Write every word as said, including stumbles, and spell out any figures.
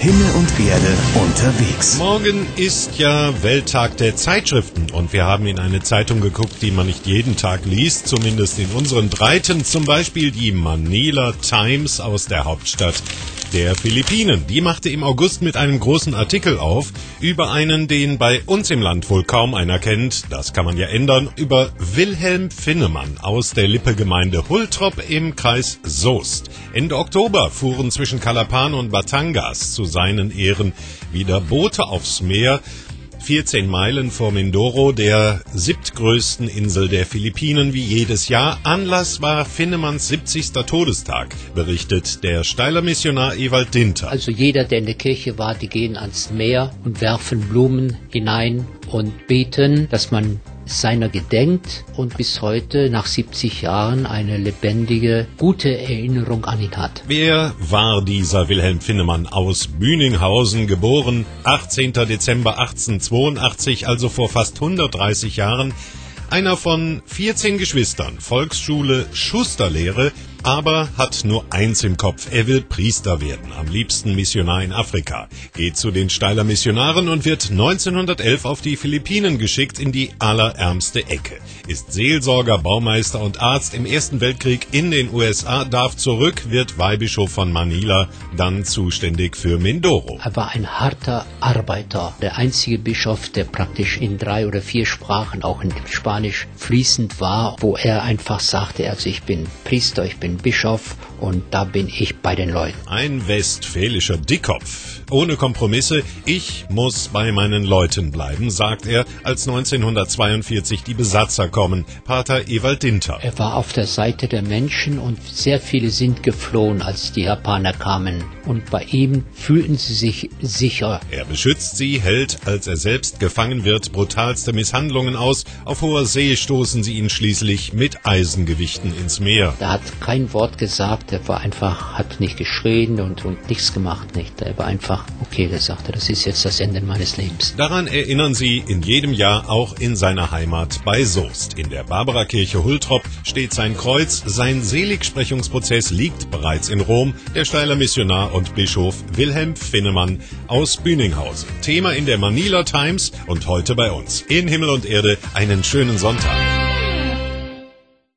Himmel und Erde unterwegs. Morgen ist ja Welttag der Zeitschriften und wir haben in eine Zeitung geguckt, die man nicht jeden Tag liest, zumindest in unseren Breiten, zum Beispiel die Manila Times aus der Hauptstadt der Philippinen. Die machte im August mit einem großen Artikel auf über einen, den bei uns im Land wohl kaum einer kennt, das kann man ja ändern, über Wilhelm Finnemann aus der Lippe-Gemeinde Hultrop im Kreis Soest. Ende Oktober fuhren zwischen Calapan und Batangas zu seinen Ehren wieder Boote aufs Meer, vierzehn Meilen vor Mindoro, der siebtgrößten Insel der Philippinen, wie jedes Jahr. Anlass war Finnemanns siebzigster Todestag, berichtet der Steiler Missionar Ewald Dinter. Also jeder, der in der Kirche war, die gehen ans Meer und werfen Blumen hinein und beten, dass man seiner gedenkt und bis heute nach siebzig Jahren eine lebendige, gute Erinnerung an ihn hat. Wer war dieser Wilhelm Finnemann aus Büninghausen, geboren achtzehnter Dezember achtzehnhundertzweiundachtzig, also vor fast hundertdreißig Jahren? Einer von vierzehn Geschwistern, Volksschule, Schusterlehre, aber hat nur eins im Kopf, er will Priester werden, am liebsten Missionar in Afrika, geht zu den Steiler Missionaren und wird neunzehnhundertelf auf die Philippinen geschickt, in die allerärmste Ecke, ist Seelsorger, Baumeister und Arzt im Ersten Weltkrieg in den U S A, darf zurück, wird Weihbischof von Manila, dann zuständig für Mindoro. Er war ein harter Arbeiter, der einzige Bischof, der praktisch in drei oder vier Sprachen, auch in Spanisch, fließend war, wo er einfach sagte, also ich bin Priester, ich bin Bischof und da bin ich bei den Leuten. Ein westfälischer Dickkopf, ohne Kompromisse. Ich muss bei meinen Leuten bleiben, sagt er, als neunzehnhundertzweiundvierzig die Besatzer kommen. Pater Ewald Dinter. Er war auf der Seite der Menschen und sehr viele sind geflohen, als die Japaner kamen. Und bei ihm fühlten sie sich sicher. Er beschützt sie, hält, als er selbst gefangen wird, brutalste Misshandlungen aus. Auf hoher See stoßen sie ihn schließlich mit Eisengewichten ins Meer. Er hat kein Wort gesagt, er war einfach, hat nicht geschrien und, und nichts gemacht, nicht. Er war einfach, okay, der sagte, das ist jetzt das Ende meines Lebens. Daran erinnern sie in jedem Jahr auch in seiner Heimat bei Soest. In der Barbarakirche Hultrop steht sein Kreuz, sein Seligsprechungsprozess liegt bereits in Rom, der Steiler Missionar und Bischof Wilhelm Finnemann aus Büninghausen. Thema in der Manila Times und heute bei uns. In Himmel und Erde einen schönen Sonntag.